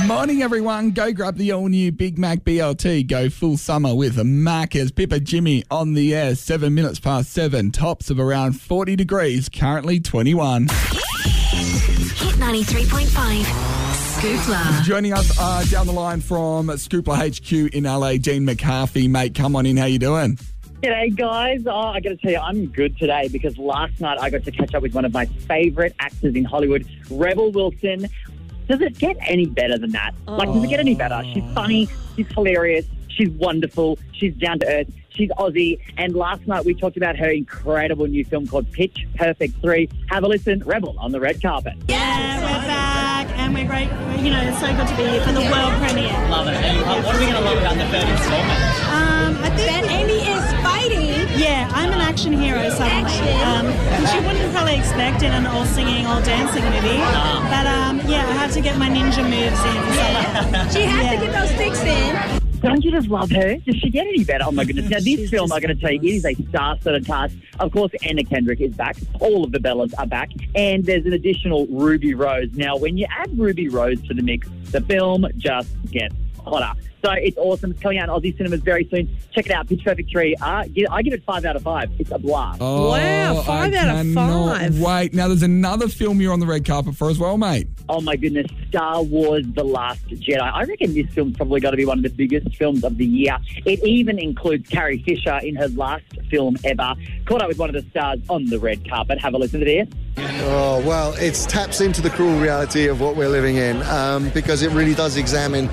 Morning, everyone. Go grab the all-new Big Mac BLT. Go full summer with Macca's. Pippa Jimmy on the air. 7 minutes past 7. Tops of around 40 degrees. Currently 21. Hit 93.5. Scoopla. Joining us down the line from Scoopla HQ in LA, Dean McCarthy. Mate, come on in. How you doing? G'day, guys. I got to tell you, I'm good today because last night I got to catch up with one of my favourite actors in Hollywood, Rebel Wilson. Does it get any better than that? Does it get any better? She's funny, she's hilarious, she's wonderful, she's down to earth, she's Aussie. And last night we talked about her incredible new film called Pitch Perfect 3. Have a listen, Rebel on the red carpet. Yeah, we're back and we're great. You know, it's so good to be here for the world premiere. Love it. And what are we going to love about the third installment? I think that Amy is fighting. Yeah, I'm an action hero suddenly. Which you wouldn't probably expect in an all singing, all dancing movie. But yeah, I have to get my ninja moves in. So, she has to get those sticks in. Don't you just love her? Does she get any better? Oh, my goodness. Now, this film, I'm going to tell you, it is a star-studded cast. Of course, Anna Kendrick is back. All of the Bellas are back. And there's an additional Ruby Rose. Now, when you add Ruby Rose to the mix, the film just gets hotter. So it's awesome. It's coming out in Aussie cinemas very soon. Check it out, Pitch Perfect 3. I give it 5 out of 5. It's a blast. Oh, wow, 5 out of 5. Wait, now there's another film you're on the red carpet for as well, mate. Oh, my goodness. Star Wars The Last Jedi. I reckon this film's probably got to be one of the biggest films of the year. It even includes Carrie Fisher in her last film ever. Caught up with one of the stars on the red carpet. Have a listen to this. Oh, well, it taps into the cruel reality of what we're living in because it really does examine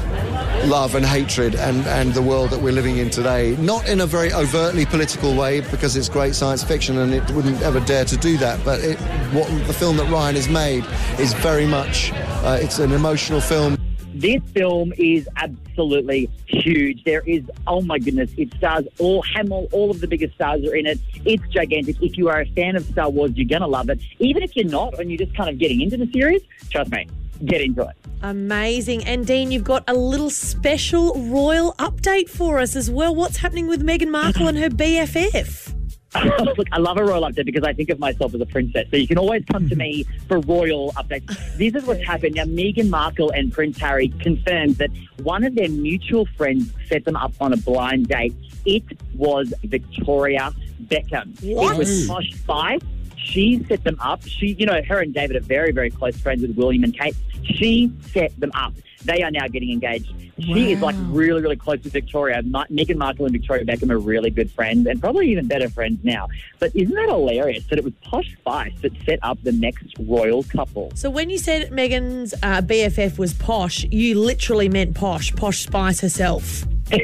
love and hatred and the world that we're living in today. Not in a very overtly political way because it's great science fiction and it wouldn't ever dare to do that. But the film that Ryan has made is very much, it's an emotional film. This film is absolutely huge. There is, oh my goodness, it stars all of the biggest stars are in it. It's gigantic. If you are a fan of Star Wars, you're going to love it. Even if you're not and you're just kind of getting into the series, trust me, get into it. Amazing. And Dean, you've got a little special royal update for us as well. What's happening with Meghan Markle and her BFF? Look, I love a royal update because I think of myself as a princess. So you can always come to me for royal updates. This is what's happened. Now, Meghan Markle and Prince Harry confirmed that one of their mutual friends set them up on a blind date. It was Victoria Beckham. What? It was Posh Spice. She set them up. Her and David are very, very close friends with William and Kate. She set them up. They are now getting engaged. She is really, really close with Victoria. Meghan Markle and Victoria Beckham are really good friends and probably even better friends now. But isn't that hilarious that it was Posh Spice that set up the next royal couple? So when you said Meghan's BFF was posh, you literally meant Posh Spice herself.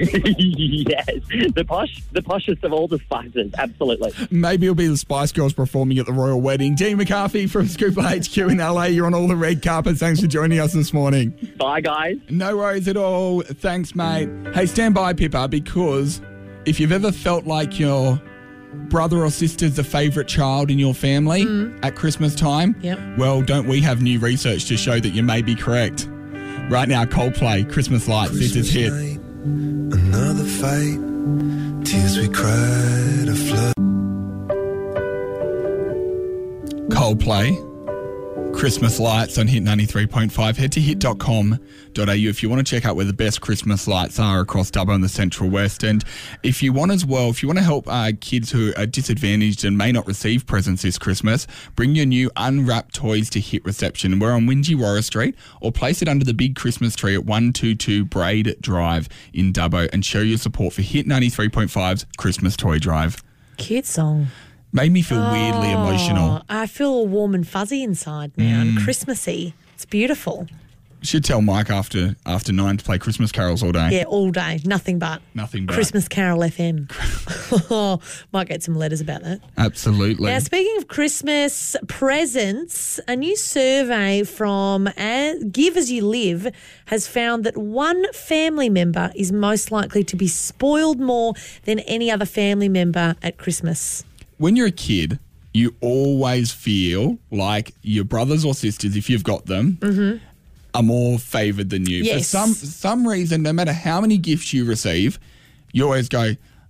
Yes, the poshest of all the spices, absolutely. Maybe it'll be the Spice Girls performing at the royal wedding. Dean McCarthy from Scoopla HQ in LA. You're on all the red carpets. Thanks for joining us this morning. Bye, guys. No worries at all. Thanks, mate. Hey, stand by, Pippa, because if you've ever felt like your brother or sister's the favourite child in your family at Christmas time, well, don't we have new research to show that you may be correct? Right now, Coldplay, Christmas Lights. This is Hit. Another fight, tears we cried, a flood. Coldplay, Christmas Lights on Hit 93.5. Head to hit.com.au if you want to check out where the best Christmas lights are across Dubbo and the Central West. And if you want to help kids who are disadvantaged and may not receive presents this Christmas, bring your new unwrapped toys to Hit Reception. We're on Wingewarra Street, or place it under the big Christmas tree at 122 Braid Drive in Dubbo and show your support for Hit 93.5's Christmas Toy Drive. Cute song. Made me feel weirdly emotional. I feel all warm and fuzzy inside now and Christmassy. It's beautiful. Should tell Mike after 9 to play Christmas carols all day. Yeah, all day. Nothing but. Christmas Carol FM. Might get some letters about that. Absolutely. Now, speaking of Christmas presents, a new survey from Give As You Live has found that one family member is most likely to be spoiled more than any other family member at Christmas. When you're a kid, you always feel like your brothers or sisters, if you've got them, are more favoured than you. Yes. For some reason, no matter how many gifts you receive, you always go,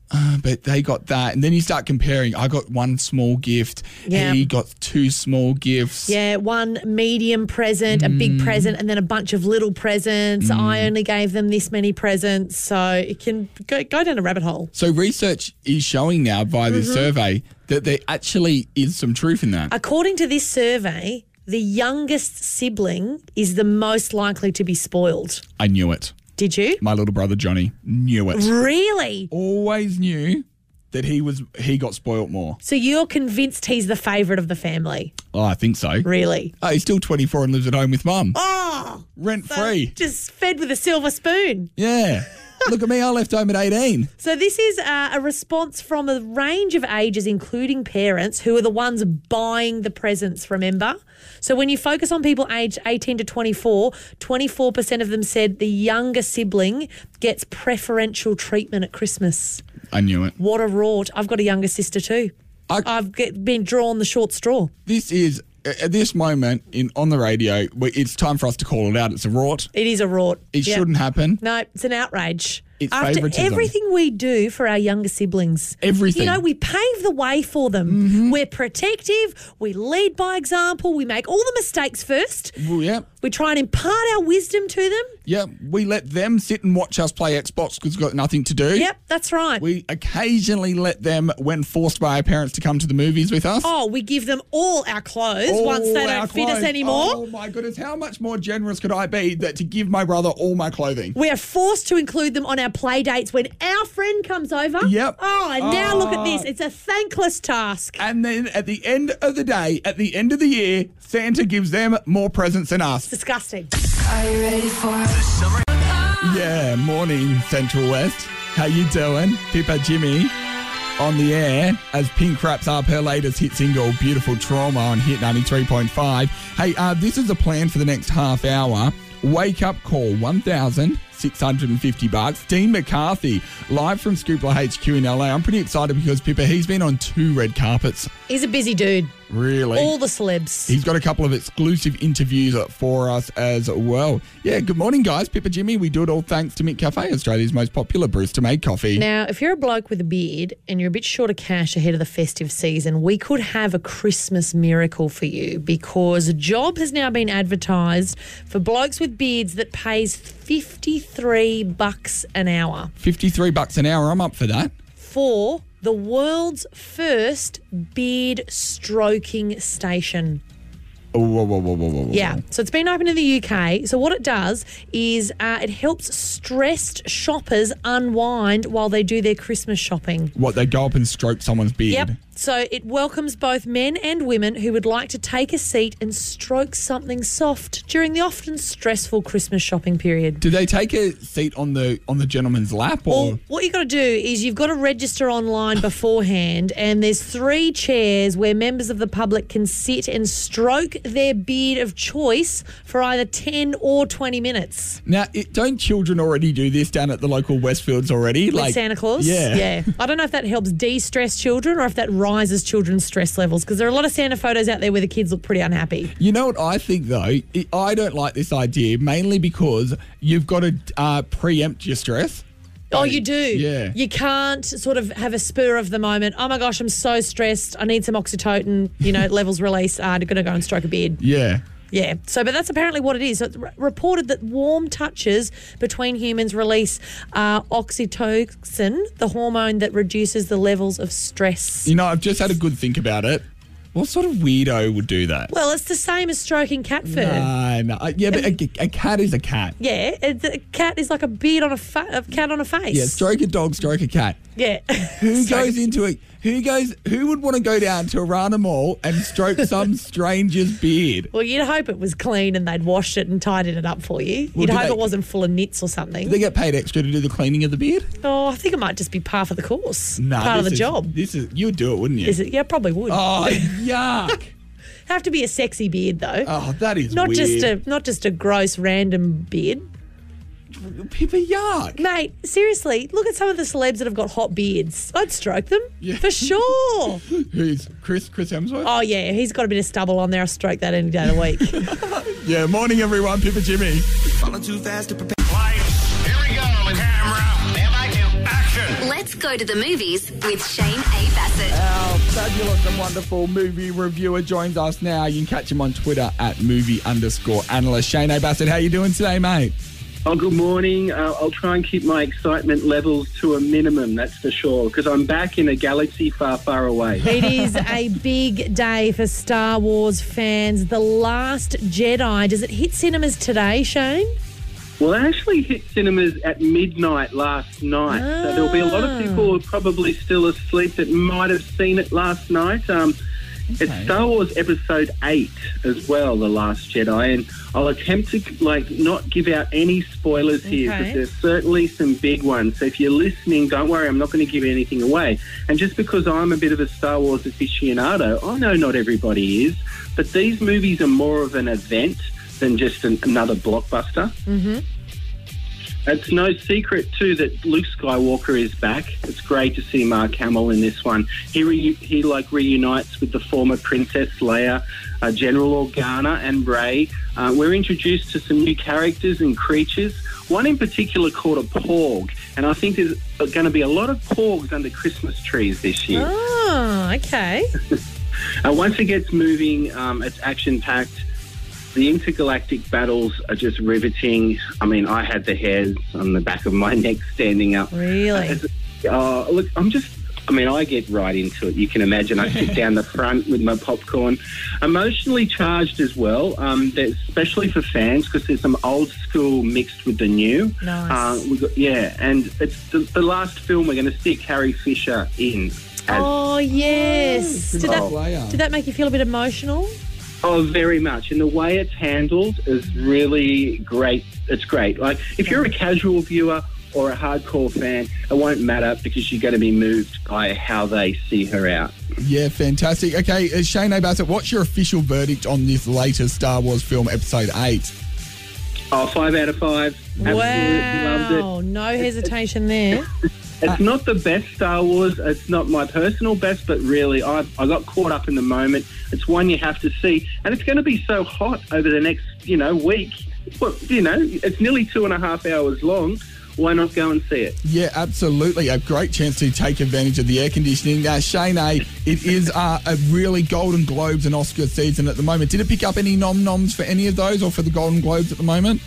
But they got that. And then you start comparing. I got one small gift. Yeah. He got two small gifts. Yeah, one medium present, a big present, and then a bunch of little presents. I only gave them this many presents. So it can go down a rabbit hole. So research is showing now via this survey that there actually is some truth in that. According to this survey, the youngest sibling is the most likely to be spoiled. I knew it. Did you? My little brother Johnny knew it. Really? Always knew that he got spoilt more. So you're convinced he's the favourite of the family? Oh, I think so. Really? Oh, he's still 24 and lives at home with mum. Oh! Rent So free. just fed with a silver spoon. Yeah. Look at me, I left home at 18. So this is a response from a range of ages, including parents, who are the ones buying the presents, remember? So when you focus on people aged 18 to 24, 24% of them said the younger sibling gets preferential treatment at Christmas. I knew it. What a rort. I've got a younger sister too. I've been drawn the short straw. This is, at this moment on the radio, it's time for us to call it out. It's a rort. It is a rort. It Yep. shouldn't happen. No, it's an outrage. It's After favouritism. everything we do for our younger siblings. Everything. You know, we pave the way for them. We're protective. We lead by example. We make all the mistakes first. Well, yep. We try and impart our wisdom to them. Yep. We let them sit and watch us play Xbox because we've got nothing to do. Yep, that's right. We occasionally let them, when forced by our parents to come to the movies with us. Oh, we give them all our clothes once they don't fit us anymore. Oh, my goodness. How much more generous could I be that to give my brother all my clothing? We are forced to include them on our play dates when our friend comes over. Yep. Oh, and now look at this. It's a thankless task. And then at the end of the day, at the end of the year, Santa gives them more presents than us. Disgusting. Are you ready for Yeah, morning, Central West. How you doing? Pippa Jimmy on the air as Pink wraps up her latest hit single, Beautiful Trauma, on Hit 93.5. Hey, this is a plan for the next half hour. Wake up call, $1,650. Dean McCarthy, live from Scoopla HQ in LA. I'm pretty excited because, Pippa, he's been on 2 red carpets. He's a busy dude. Really? All the celebs. He's got a couple of exclusive interviews for us as well. Yeah, good morning, guys. Pippa Jimmy, we do it all thanks to Mick Cafe, Australia's most popular barista-made coffee. Now, if you're a bloke with a beard and you're a bit short of cash ahead of the festive season, we could have a Christmas miracle for you because a job has now been advertised for blokes with beards that pays $53 an hour. $53 an hour, I'm up for that. For the world's first beard stroking station. Whoa. Yeah, so it's been open in the UK. So what it does is it helps stressed shoppers unwind while they do their Christmas shopping. What, they go up and stroke someone's beard? Yep. So it welcomes both men and women who would like to take a seat and stroke something soft during the often stressful Christmas shopping period. Do they take a seat on the gentleman's lap? Or? Well, what you've got to do is you've got to register online beforehand, and there's 3 chairs where members of the public can sit and stroke their beard of choice for either 10 or 20 minutes. Now, don't children already do this down at the local Westfields already? With Santa Claus? Yeah. I don't know if that helps de-stress children or if that rises children's stress levels, because there are a lot of Santa photos out there where the kids look pretty unhappy. You know what I think, though? I don't like this idea, mainly because you've got to preempt your stress. Oh, you do? Yeah. You can't sort of have a spur of the moment. Oh, my gosh, I'm so stressed. I need some oxytocin, levels release. I'm going to go and stroke a beard. Yeah. Yeah. So, but that's apparently what it is. So it's reported that warm touches between humans release oxytocin, the hormone that reduces the levels of stress. I've just had a good think about it. What sort of weirdo would do that? Well, it's the same as stroking cat fur. No. Yeah, but a cat is a cat. Yeah, a cat is like a beard on a cat on a face. Yeah, stroke a dog, stroke a cat. Yeah. Who goes into it? Who would want to go down to Arana Mall and stroke some stranger's beard? Well, you'd hope it was clean and they'd washed it and tidied it up for you. You'd hope it wasn't full of nits or something. Do they get paid extra to do the cleaning of the beard? Oh, I think it might just be par for the course. No, part of the job. You would do it, wouldn't you? Is it? Yeah, probably would. Oh, yuck. Have to be a sexy beard though. Oh, that is not weird. not just a gross random beard. Pippa, yuck. Mate, seriously, look at some of the celebs that have got hot beards. I'd stroke them for sure. Who's Chris Hemsworth? Oh yeah, he's got a bit of stubble on there. I'll stroke that any day of the week. Yeah, morning everyone. Pippa Jimmy. Falling too fast to prepare. Lights, here we go, camera, stand by 2. Action! Let's go to the movies with Shane A. Bassett. Our fabulous and wonderful movie reviewer joins us now. You can catch him on Twitter at movie_analyst. Shane A. Bassett, how you doing today, mate? Oh, good morning. I'll try and keep my excitement levels to a minimum, that's for sure, because I'm back in a galaxy far, far away. It is a big day for Star Wars fans. The Last Jedi. Does it hit cinemas today, Shane? Well, it actually hit cinemas at midnight last night. So there'll be a lot of people who are probably still asleep that might have seen it last night. It's Star Wars Episode 8 as well, The Last Jedi, and I'll attempt to not give out any spoilers here, because there's certainly some big ones. So if you're listening, don't worry, I'm not going to give anything away. And just because I'm a bit of a Star Wars aficionado, I know not everybody is, but these movies are more of an event than just another blockbuster. Mm-hmm. It's no secret, too, that Luke Skywalker is back. It's great to see Mark Hamill in this one. He reunites with the former Princess Leia, General Organa and Rey. We're introduced to some new characters and creatures, one in particular called a Porg. And I think there's going to be a lot of Porgs under Christmas trees this year. Oh, okay. Once it gets moving, it's action-packed. The intergalactic battles are just riveting. I mean, I had the hairs on the back of my neck standing up. Really? Look, I get right into it. You can imagine I sit down the front with my popcorn. Emotionally charged as well, especially for fans, because there's some old school mixed with the new. Nice. And it's the last film we're going to stick Carrie Fisher in. Oh, yes. Did that make you feel a bit emotional? Oh, very much. And the way it's handled is really great. It's great. Like, if you're a casual viewer or a hardcore fan, it won't matter, because you're going to be moved by how they see her out. Yeah, fantastic. Okay, Shane A. Bassett, what's your official verdict on this latest Star Wars film, Episode 8? Oh, 5 out of 5. Absolutely loved it. Wow, no hesitation there. It's not the best Star Wars. It's not my personal best, but really, I got caught up in the moment. It's one you have to see, and it's going to be so hot over the next, week. It's nearly 2.5 hours long. Why not go and see it? Yeah, absolutely. A great chance to take advantage of the air conditioning. Shane A., it is a really Golden Globes and Oscar season at the moment. Did it pick up any noms for any of those, or for the Golden Globes at the moment?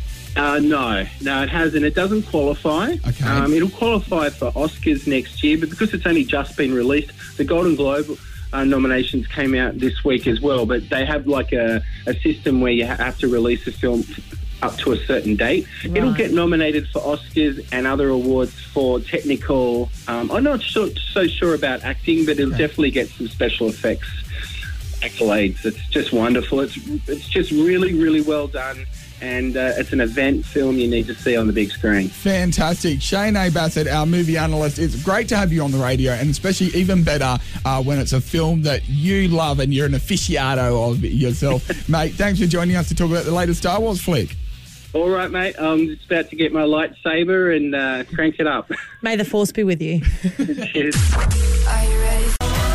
No, it hasn't. It doesn't qualify. Okay. It'll qualify for Oscars next year, but because it's only just been released, the Golden Globe nominations came out this week as well, but they have a system where you have to release a film up to a certain date. Right. It'll get nominated for Oscars and other awards for technical... I'm not so sure about acting, but it'll definitely get some special effects accolades. It's just wonderful. It's just really, really well done. And it's an event film you need to see on the big screen. Fantastic. Shane A. Bassett, our movie analyst. It's great to have you on the radio, and especially even better when it's a film that you love and you're an aficionado of yourself. Mate, thanks for joining us to talk about the latest Star Wars flick. All right, mate. I'm just about to get my lightsaber and crank it up. May the Force be with you. Cheers. Are you ready?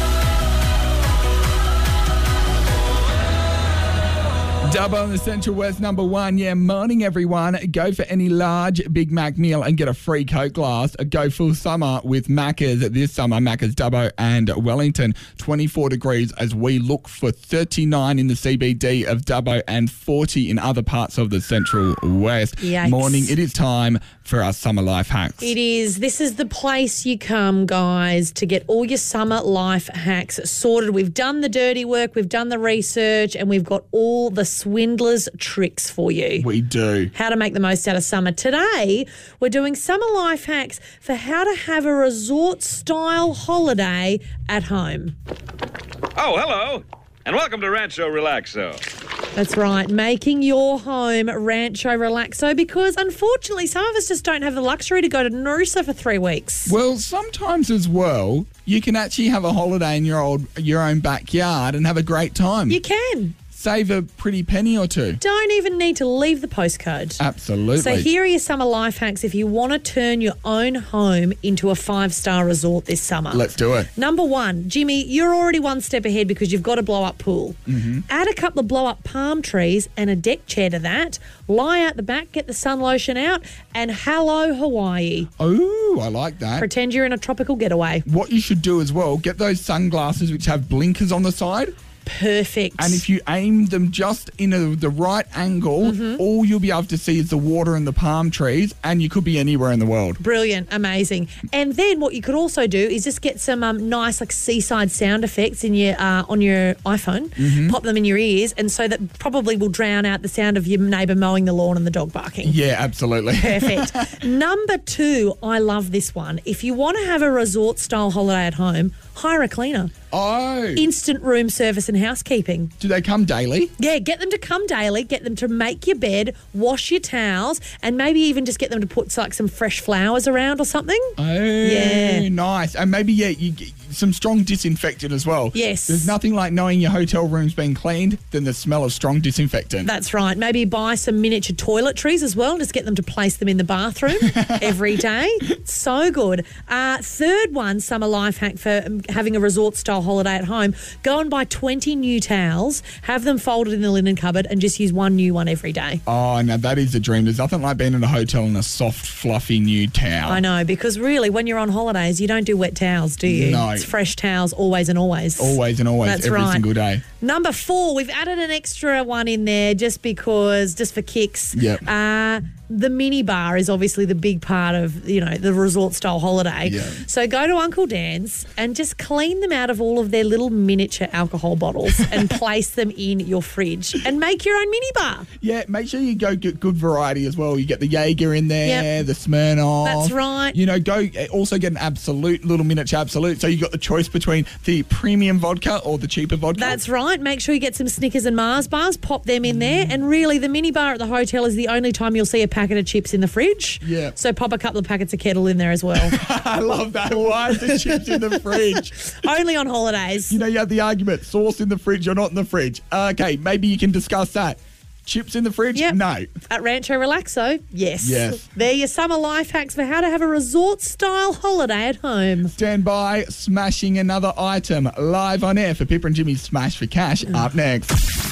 Dubbo in the Central West, number 1. Yeah, morning, everyone. Go for any large Big Mac meal and get a free Coke glass. Go full summer with Macca's this summer. Macca's Dubbo and Wellington. 24 degrees as we look for 39 in the CBD of Dubbo and 40 in other parts of the Central West. Yikes. Morning, it is time for our summer life hacks. It is. This is the place you come, guys, to get all your summer life hacks sorted. We've done the dirty work, we've done the research, and we've got all the swindlers' tricks for you. We do. How to make the most out of summer. Today, we're doing summer life hacks for how to have a resort-style holiday at home. Oh, hello, and welcome to Rancho Relaxo. That's right, making your home Rancho Relaxo, because unfortunately some of us just don't have the luxury to go to Noosa for 3 weeks. Well, sometimes as well, you can actually have a holiday in your own backyard and have a great time. You can. save a pretty penny or two. Don't even need to leave the postcode. Absolutely. So here are your summer life hacks if you want to turn your own home into a 5-star resort this summer. Let's do it. Number 1, Jimmy, you're already one step ahead because you've got a blow-up pool. Add a couple of blow-up palm trees and a deck chair to that. Lie out the back, get the sun lotion out, and hello Hawaii. Oh, I like that. Pretend you're in a tropical getaway. What you should do as well, get those sunglasses which have blinkers on the side. Perfect. And if you aim them just in the right angle, all you'll be able to see is the water and the palm trees, and you could be anywhere in the world. Brilliant, amazing. And then what you could also do is just get some nice like seaside sound effects in your on your iPhone, pop them in your ears, and so that probably will drown out the sound of your neighbour mowing the lawn and the dog barking. Yeah, absolutely. Perfect. Number 2, I love this one. If you want to have a resort-style holiday at home, hire a cleaner. Oh. Instant room service and housekeeping. Do they come daily? Yeah, get them to come daily, get them to make your bed, wash your towels, and maybe even just get them to put like some fresh flowers around or something. Oh, yeah. Nice. And maybe, you get some strong disinfectant as well. Yes. There's nothing like knowing your hotel room's been cleaned than the smell of strong disinfectant. That's right. Maybe buy some miniature toiletries as well. Just get them to place them in the bathroom every day. So good. Third one, summer life hack for having a resort-style holiday at home. Go and buy 20 new towels, have them folded in the linen cupboard, and just use one new one every day. Oh, now that is the dream. There's nothing like being in a hotel in a soft, fluffy new towel. I know, because really, when you're on holidays, you don't do wet towels, do you? No. It's fresh towels always and always. Always and always, That's every right. single day. Number 4, we've added an extra one in there just for kicks. Yep. The mini bar is obviously the big part of, the resort style holiday. Yeah. So go to Uncle Dan's and just clean them out of all of their little miniature alcohol bottles and place them in your fridge and make your own mini bar. Yeah, make sure you go get good variety as well. You get the Jaeger in there, Yep. the Smirnoff. That's right. Go also get an Absolute, little miniature Absolute. So you got the choice between the premium vodka or the cheaper vodka. That's right. Make sure you get some Snickers and Mars bars, pop them in there. And really, the mini bar at the hotel is the only time you'll see a packet of chips in the fridge. Yeah. So pop a couple of packets of Kettle in there as well. I love that. Why is the chips in the fridge? Only on holidays. You have the argument, sauce in the fridge or not in the fridge. Okay, maybe you can discuss that. Chips in the fridge? Yep. No. At Rancho Relaxo? Yes. Yes. They're your summer life hacks for how to have a resort-style holiday at home. Stand by, smashing another item live on air for Pippa and Jimmy's Smash for Cash up next.